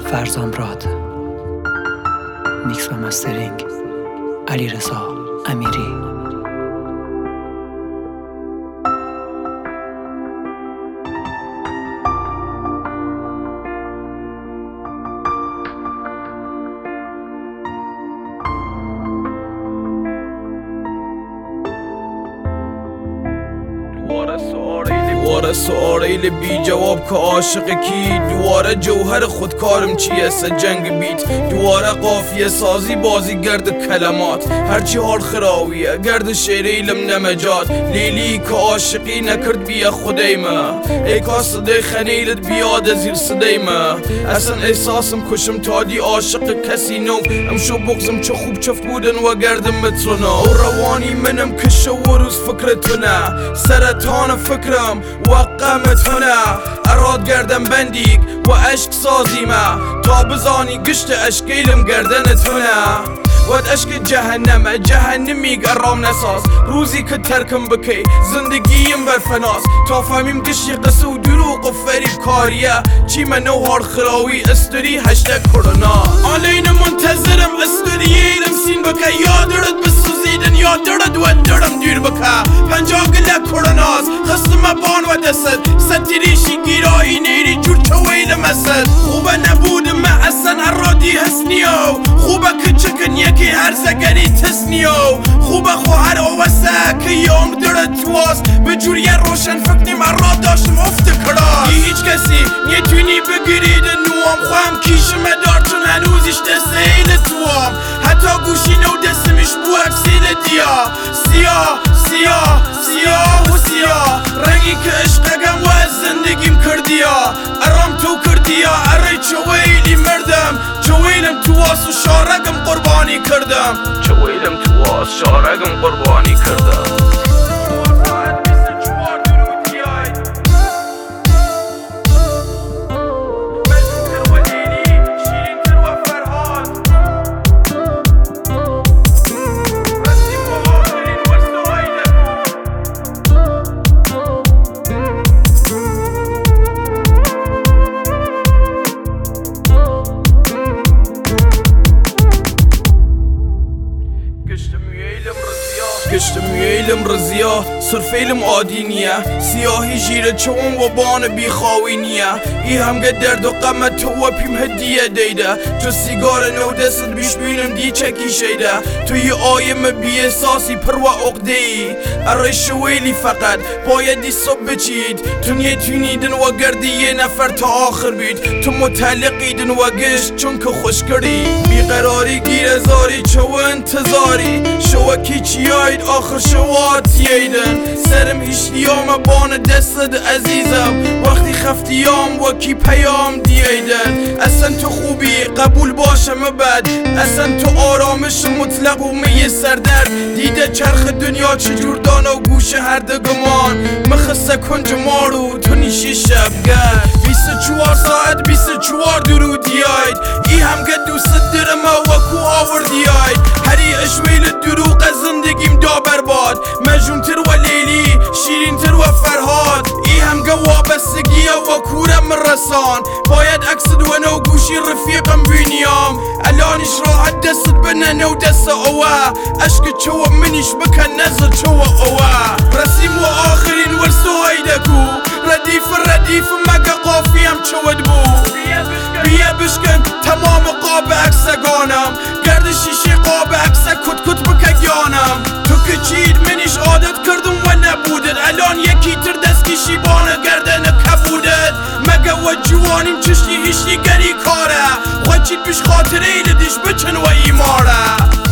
فرزامراد. میکس و مسترینگ علیرضا امیری. دواره سواریل بی جواب که عاشق کی، دواره جوهر خودکارم چیه سه جنگ بیت، دواره قافیه سازی بازی گرد کلمات، هرچی حال خراویه گرد شیریلم نمجاد، لیلی که عاشقی نکرد بیا خدیمه، ای که صدای خنیلت بیاد زیر صدیمه، اصلا احساسم کشم تا دی عاشق کسی نو، امشو بغزم چه خوب چفت بودن و گردم مترنا، و روانی منم کشه و روز فکرتونه، سرطان فکرم وقمت هنا، اراد گردم بندیگ و عشق سازیمه، تا بزانی گشت اشکیلم گردنت هنا، ود عشق جهنمی گرام نساز، روزی که ترکم بکی زندگیم برفناس، تا فهمیم گشتی قصه و دروغ و فریب کاریه، چی منو هار خراوی استوری هشتگ کرونا، آلین منتظرم استورییرم سین بکه، یادرد بسوزیدن یادرد و درم دیر بکه، 50 گله کروناز خستم بان و دست، ستیریشی گیرایی نیری جور چویل مسد، خوبه نبودم من اصلا ارادی هستنیو، خوبه که چکن یکی هر زگری تسنیو، خوبه خواهر اوسه که یوم درد تواز، به جور یه روشن فکریم اراد داشتم افت کراز، هیچ کسی نیتونی بگیرید نوام، خواهم کیشم دار چون هنوزیش دست ایل توام، حتی گوشی نو دستمش بو اکسیل دیا، سیاه و سیاه، رنگی که عشقگم و از زندگیم کردیا، ارام تو کردیا، اره چویلی مردم، چویلم تو واس و شارگم قربانی کردم، چویلم تو واس شارگم قربانی کردم. گشتم میلم رزیا سرفیلم عادی نیه، سیاهی جیره چون و بان بیخواوی نیه، ای همگه درد و قمت تو و پیم هدیه دیده، جو سیگار نو دست بیش بینم دی چکی شیده، توی آیم بی احساسی پر و عقدی، اره شویلی فقط بایدی صبح بچید، تو نیتونیدن و گردی یه نفر تا آخر بید، تو متعلقیدن و گشت چون که خوش کردی، بیقراری گیر زاری چو انتظاری، شوکی چیاید آخر شواتییدن، سرم هیشتیام بان دستد عزیزم، وقتی خفتیام وکی پیام دییدن، اصلا تو خوبی قبول باشم بد، اصلا تو آرامش مطلق و می سردرد، دیده چرخ دنیا چجور دانا و گوش هر دگمان، مخصه کنج مارو تو نیشی شبگرد، 24 ساعت 24 درودیاید، ای هم که دوست درم وکو آوردیاید، هری اشویل دروغ از زندگیم دا برباد، مجنون تر و لیلی شیرین تر و فرهاد، ای هم که وابستگی و کورم رسان، باید عکس دونه و گوشی رفیقم بینیام، الانش راحت دست بنن و دست اوه، عشق چو منیش بکن نزد چو اوه، رسیم و آخرین ورسو هیدکو، ردیف مگه قافیم چود بو، بیا بشکن تمام قاب عکسگانم، گرد شیشه قاب عکس کت بکگیانم، تو که چید منیش عادت کردم و نبودد، الان یکی تر دستکشی بانه گردن کبودد، مگه و جوانیم چشتی هیشتی گری کاره، خود چید پیش خاطره ایدش بچن و ایماره.